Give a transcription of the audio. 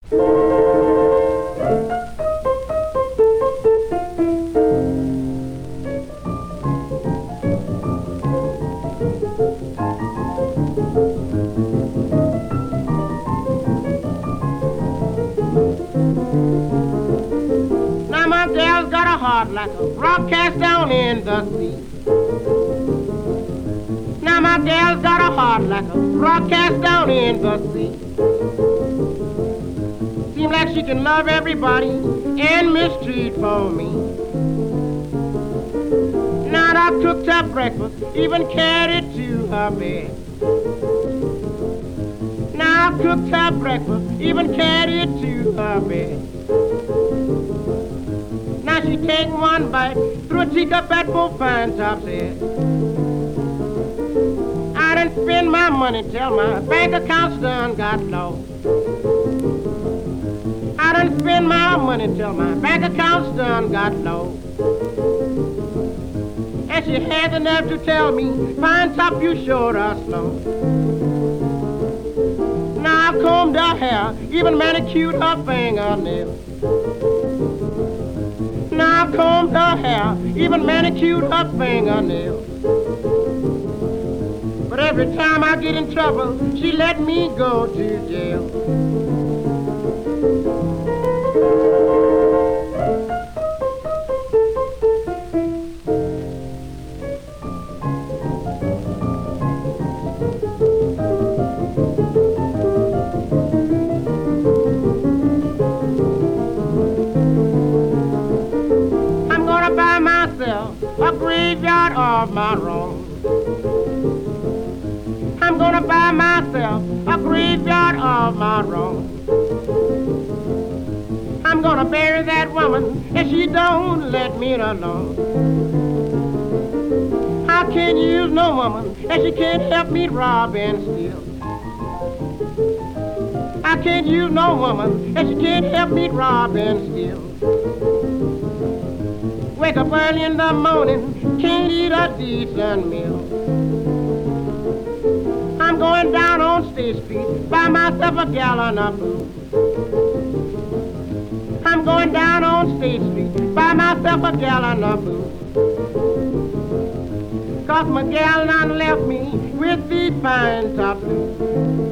Now my gal's got a heart like a rock cast down in the sea. Now my gal's got a heart like a rock cast down in the sea. Seems like she can love everybody and mistreat for me. Now I cooked her breakfast, even carried it to her bed. Now I cooked her breakfast, even carried it to her bed. Now she take one bite, threw a teacup at both Pine Top's head. I done spend my money till my bank account's done got low. I done spend my money till my bank account's done got low. And she had the nerve to tell me, Pine Top, you sure are slow. Now I combed her hair, even manicured her fingernails. Now I combed her hair, even manicured her fingernails. But every time I get in trouble, she let me go to jail. I'm gonna buy myself a graveyard of my own. I'm gonna buy myself a graveyard of my own. I'm gonna bury that woman if she don't let me alone. I can't use no woman if she can't help me rob and steal. I can't use no woman if she can't help me rob and steal. Wake up early in the morning, can't eat a decent meal. I'm going down on State Street, buy myself a gallon of booze. I'm going down on State Street, buy myself a gallon of booze. 'Cause my gal done left me with the Pine Top blues.